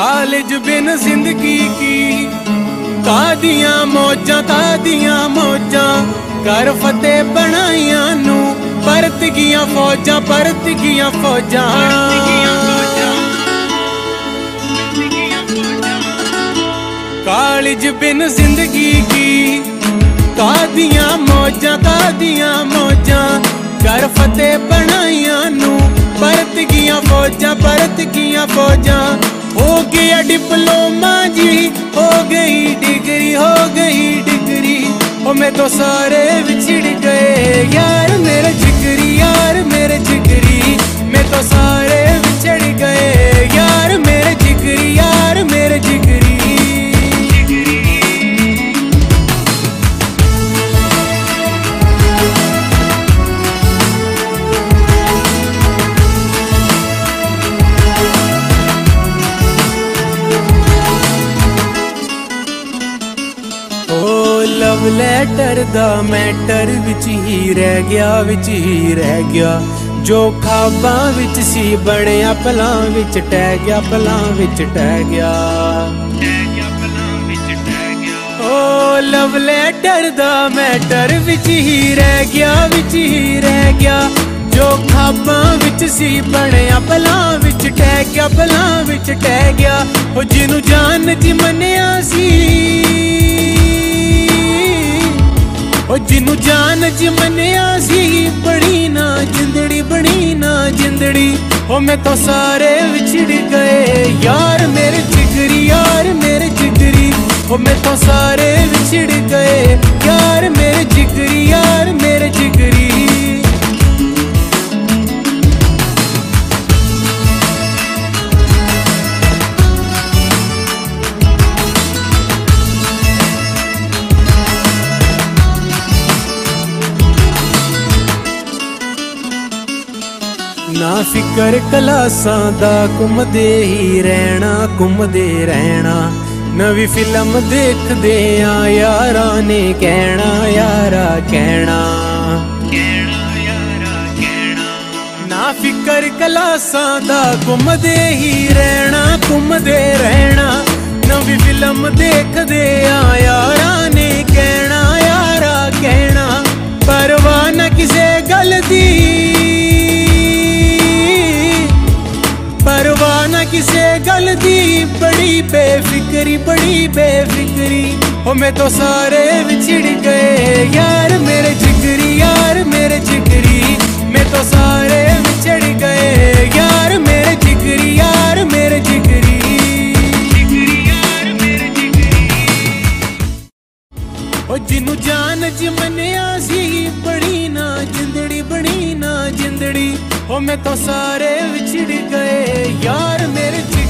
college बिन जिंदगी की कादियां मौजां कर फतेह बनाइयां नू परत गियां फौजां कालेज बिन जिंदगी की कादियां मौजां कर फतेह बनाइयां नू परत गियां फौजां हो गया डिप्लोमा जी हो गई डिग्री ओ मैं तो सारे बिछड़ गए यार मेरे जिगरी मैं तो सारे बिछड़ गए यार मेरे जिगरी लव लैटर दा मैटर विच ही रह गया जो खाबां विच सी बणिया पलां विच टह गया ओ लव लैटर दा मैटर विच ही रह गया जो खाबां विच सी बणिया पलां विच टह गया ओ जिनू जान च मन्निया सी ओ जिनू जान च मन्निया सी बड़ी ना जिंदड़ी ओ मैं तो सारे विछड़ गए यार मेरे जिगरी ओ मैं तो सारे विछड़ गए यार मेरे जिगरी ना फिकर कलासां दा घुमदे रहना नवी फिल्म देखदे आ यारा ने कहना ना फिकर कलासां दा घुमदे रहना नवी फिल्म देखदे आ यारा ने कहना परवाह ना किसे गल दी परवाह ना किसे गल दी बड़ी बेफिक्री ओ मैं तो सारे बिछड़ गए यार मेरे जिगरी मैं तो सारे बिछड़ गए यार मेरे जिगरी ओ जिनू जान च मन्निया सी बड़ी ना जिंदड़ी ओ मैं तो सारे बिछड़ गए यार मेरे